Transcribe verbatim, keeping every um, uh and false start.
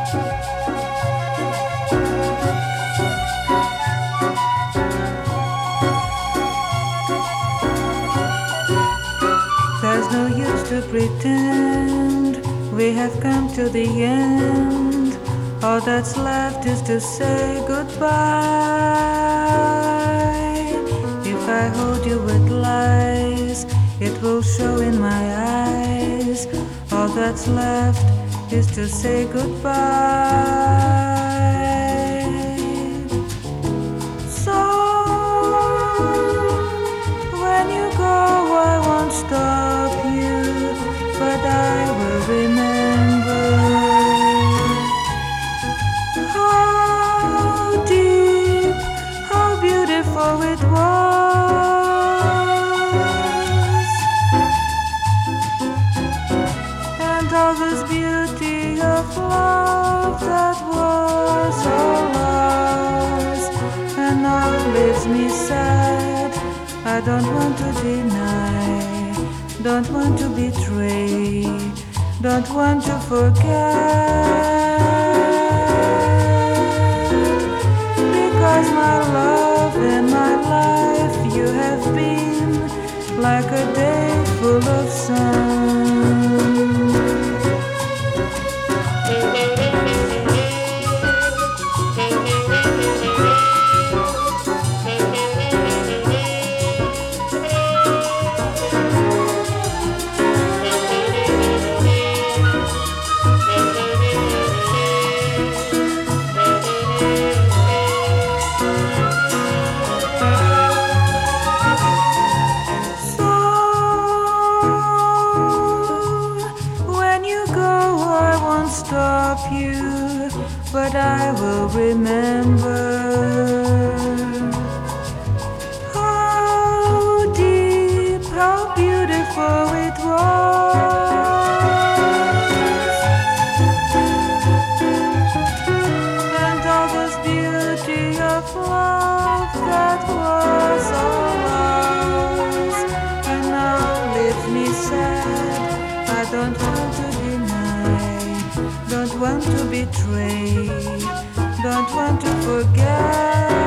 There's no use to pretend we have come to the end. All that's left is to say goodbye. If I hold you with lies, it will show in my eyes. All that's left is to say goodbye. So when you go, I won't stop you, but I will remember how deep, how beautiful it was, and all this beauty of love that was all ours, and now leaves me sad. I don't want to deny, don't want to betray, don't want to forget, because my love and my life, you have been like a day full of sun. Stop you, but I will remember how deep, how beautiful it was, and all this beauty of love that was all ours, and now leaves me sad. I don't want to deny, don't want to betray, don't want to forget.